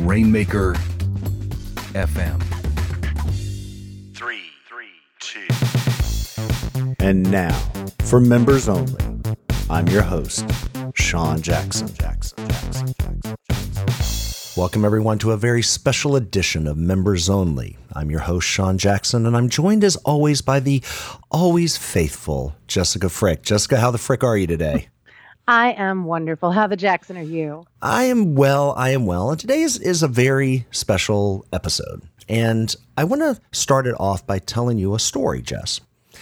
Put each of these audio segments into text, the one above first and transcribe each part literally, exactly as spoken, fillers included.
Rainmaker F M. Three, three, two. And now, for members only, I'm your host, Sean Jackson. Jackson, Jackson, Jackson, Jackson. Welcome, everyone, to a very special edition of Members Only. I'm your host, Sean Jackson, and I'm joined, as always, by the always faithful Jessica Frick. Jessica, how the frick are you today? I am wonderful. How the Jackson are you? I am well. I am well. And today is, is a very special episode. And I want to start it off by telling you a story, Jess.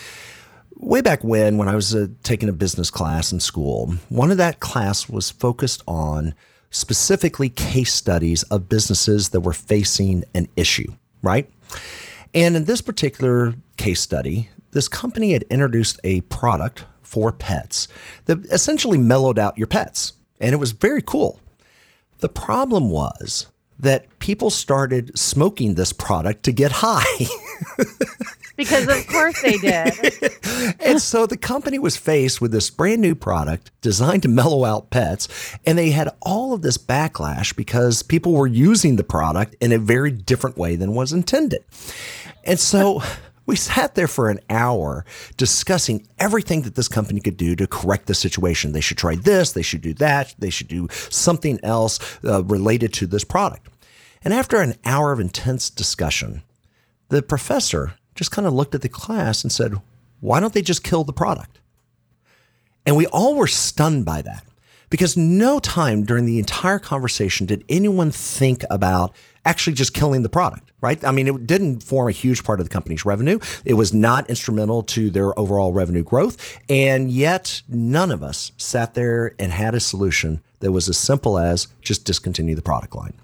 Way back when, when I was uh, taking a business class in school, one of that class was focused on specifically case studies of businesses that were facing an issue, right? And in this particular case study, this company had introduced a product for pets that essentially mellowed out your pets. And it was very cool. The problem was that people started smoking this product to get high. Because of course they did. And so the company was faced with this brand new product designed to mellow out pets. And they had all of this backlash because people were using the product in a very different way than was intended. And so we sat there for an hour discussing everything that this company could do to correct the situation. They should try this, they should do that, they should do something else uh, related to this product. And after an hour of intense discussion, the professor just kind of looked at the class and said, why don't they just kill the product? And we all were stunned by that because no time during the entire conversation did anyone think about actually just killing the product, right? I mean, it didn't form a huge part of the company's revenue. It was not instrumental to their overall revenue growth. And yet none of us sat there and had a solution that was as simple as just discontinue the product line.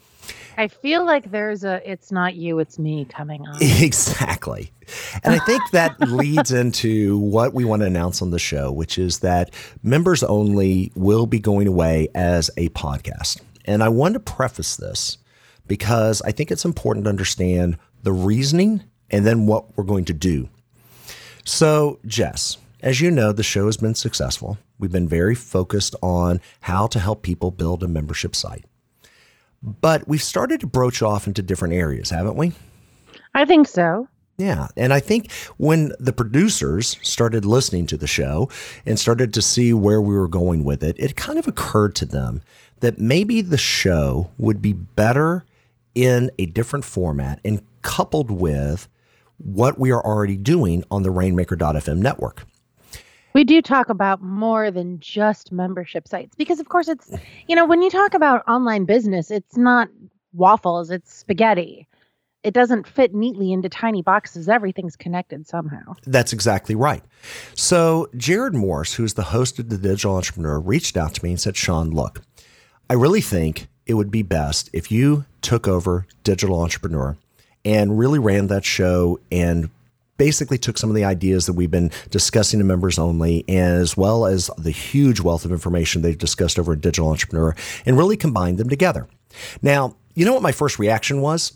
I feel like there's a it's not you, it's me coming on. Exactly. And I think that leads into what we want to announce on the show, which is that Members Only will be going away as a podcast. And I want to preface this because I think it's important to understand the reasoning and then what we're going to do. So, Jess, as you know, the show has been successful. We've been very focused on how to help people build a membership site. But we've started to broach off into different areas, haven't we? I think so. Yeah. And I think when the producers started listening to the show and started to see where we were going with it, it kind of occurred to them that maybe the show would be better in a different format and coupled with what we are already doing on the Rainmaker dot f m network. We do talk about more than just membership sites because, of course, it's, you know, when you talk about online business, it's not waffles, it's spaghetti. It doesn't fit neatly into tiny boxes. Everything's connected somehow. That's exactly right. So Jared Morse, who's the host of The Digital Entrepreneur, reached out to me and said, Sean, look, I really think it would be best if you took over Digital Entrepreneur and really ran that show and basically took some of the ideas that we've been discussing in Members Only, as well as the huge wealth of information they've discussed over at Digital Entrepreneur, and really combined them together. Now, you know what my first reaction was?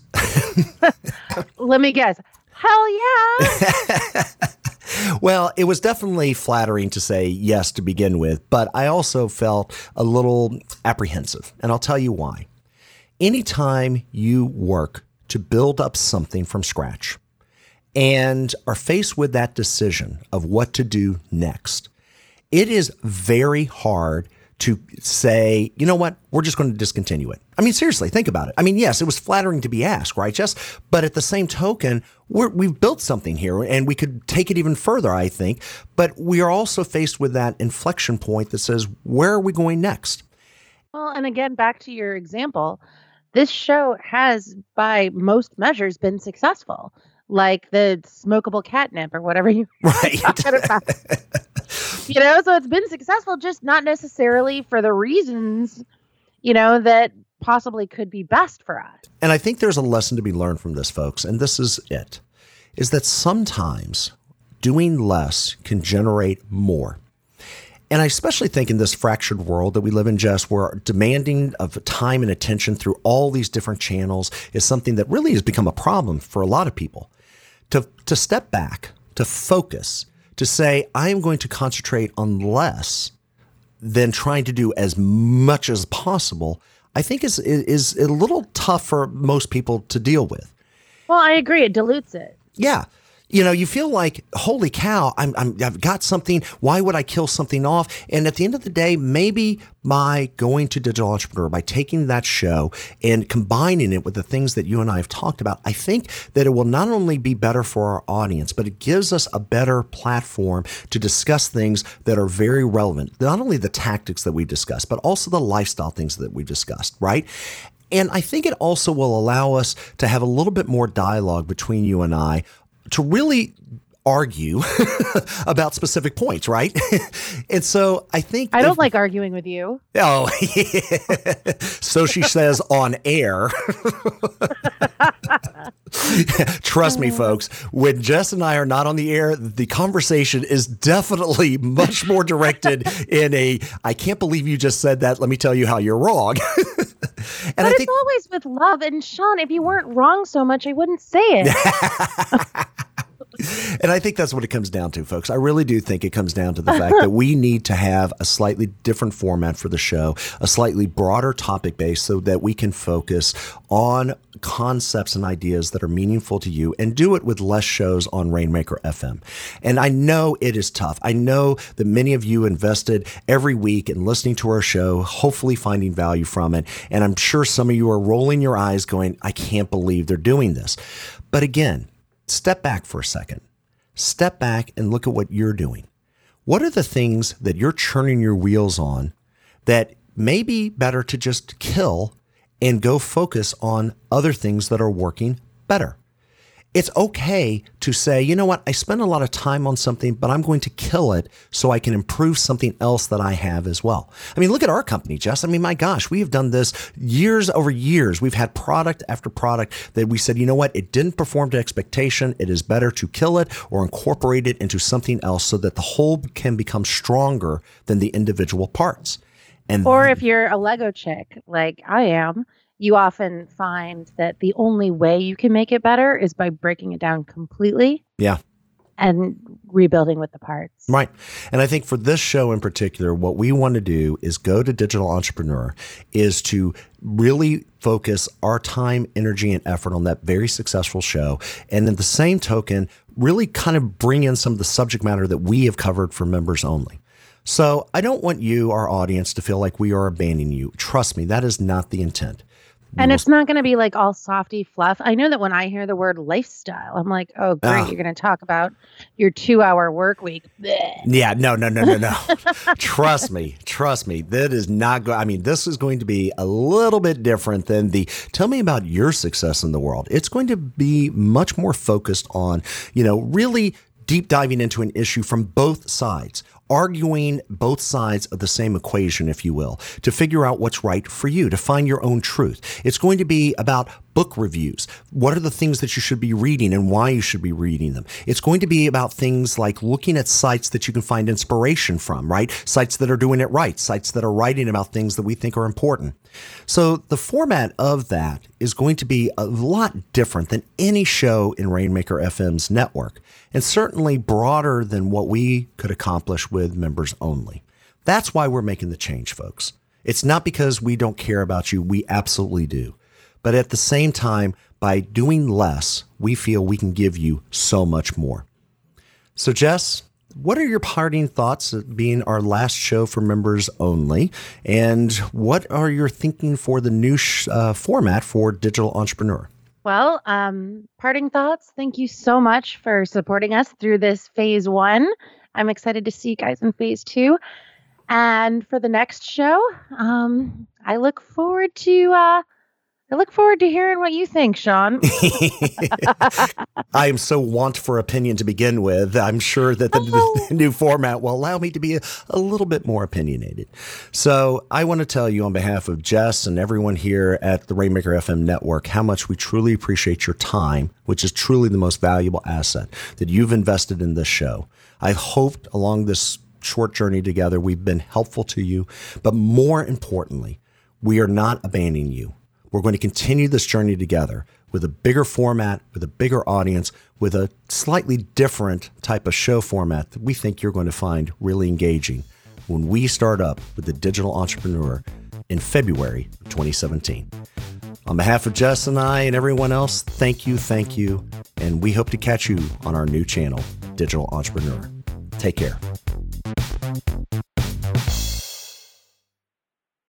Let me guess. Hell yeah. Well, it was definitely flattering to say yes to begin with, but I also felt a little apprehensive, and I'll tell you why. Anytime you work to build up something from scratch, and are faced with that decision of what to do next, it is very hard to say, you know what, we're just going to discontinue it. I mean, seriously, think about it. I mean, yes, it was flattering to be asked, right, Jess? But at the same token, we're, we've built something here and we could take it even further, I think. But we are also faced with that inflection point that says, where are we going next? Well, and again, back to your example, this show has, by most measures, been successful. Like the smokable catnip or whatever you right. talking about. You know, so it's been successful, just not necessarily for the reasons, you know, that possibly could be best for us. And I think there's a lesson to be learned from this, folks, and this is it, is that sometimes doing less can generate more. And I especially think in this fractured world that we live in, Jess, where demanding of time and attention through all these different channels is something that really has become a problem for a lot of people. To to step back, to focus, to say, I am going to concentrate on less than trying to do as much as possible, I think is is a little tough for most people to deal with. Well, I agree. It dilutes it. Yeah. You know, you feel like, holy cow, I'm, I'm, I've got something. Why would I kill something off? And at the end of the day, maybe by going to Digital Entrepreneur, by taking that show and combining it with the things that you and I have talked about, I think that it will not only be better for our audience, but it gives us a better platform to discuss things that are very relevant. Not only the tactics that we discussed, but also the lifestyle things that we discussed, right? And I think it also will allow us to have a little bit more dialogue between you and I to really argue about specific points, right? And so I think I don't if, like arguing with you. Oh, yeah. So she says on air. Trust me, folks, when Jess and I are not on the air, the conversation is definitely much more directed in a, I can't believe you just said that. Let me tell you how you're wrong. And but I it's think always with love. And Sean, if you weren't wrong so much, I wouldn't say it. And I think that's what it comes down to, folks. I really do think it comes down to the fact that we need to have a slightly different format for the show, a slightly broader topic base so that we can focus on concepts and ideas that are meaningful to you and do it with less shows on Rainmaker F M. And I know it is tough. I know that many of you invested every week in listening to our show, hopefully finding value from it. And I'm sure some of you are rolling your eyes going, I can't believe they're doing this. But again, step back for a second. Step back and look at what you're doing. What are the things that you're churning your wheels on that may be better to just kill and go focus on other things that are working better? It's okay to say, you know what, I spend a lot of time on something, but I'm going to kill it so I can improve something else that I have as well. I mean, look at our company, Jess. I mean, my gosh, we have done this years over years. We've had product after product that we said, you know what, it didn't perform to expectation. It is better to kill it or incorporate it into something else so that the whole can become stronger than the individual parts. And Or if you're a Lego chick like I am, you often find that the only way you can make it better is by breaking it down completely. Yeah. And rebuilding with the parts. Right. And I think for this show in particular, what we want to do is go to Digital Entrepreneur is to really focus our time, energy, and effort on that very successful show. And in the same token, really kind of bring in some of the subject matter that we have covered for members only. So I don't want you, our audience, to feel like we are abandoning you. Trust me, that is not the intent. And it's not going to be like all softy fluff. I know that when I hear the word lifestyle, I'm like, oh, great. Oh. You're going to talk about your two hour work week. Blech. Yeah, no, no, no, no, no. Trust me. Trust me. That is not going. I mean, this is going to be a little bit different than the tell me about your success in the world. It's going to be much more focused on, you know, really deep diving into an issue from both sides, arguing both sides of the same equation, if you will, to figure out what's right for you, to find your own truth. It's going to be about book reviews. What are the things that you should be reading and why you should be reading them? It's going to be about things like looking at sites that you can find inspiration from, right? Sites that are doing it right, sites that are writing about things that we think are important. So the format of that is going to be a lot different than any show in Rainmaker F M's network, and certainly broader than what we could accomplish with members only. That's why we're making the change, folks. It's not because we don't care about you. We absolutely do. But at the same time, by doing less, we feel we can give you so much more. So, Jess, what are your parting thoughts of being our last show for members only? And what are your thinking for the new sh- uh, format for Digital Entrepreneur? Well, um, parting thoughts. Thank you so much for supporting us through this phase one. I'm excited to see you guys in phase two. And for the next show, um, I look forward to uh, I look forward to hearing what you think, Sean. I am so want for opinion to begin with. I'm sure that the, Oh. the new format will allow me to be a, a little bit more opinionated. So I want to tell you on behalf of Jess and everyone here at the Rainmaker F M network how much we truly appreciate your time, which is truly the most valuable asset that you've invested in this show. I've hoped along this short journey together we've been helpful to you, but more importantly, we are not abandoning you. We're going to continue this journey together with a bigger format, with a bigger audience, with a slightly different type of show format that we think you're going to find really engaging when we start up with the Digital Entrepreneur in February twenty seventeen. On behalf of Jess and I and everyone else, thank you, thank you, and we hope to catch you on our new channel, Digital Entrepreneur. Take care.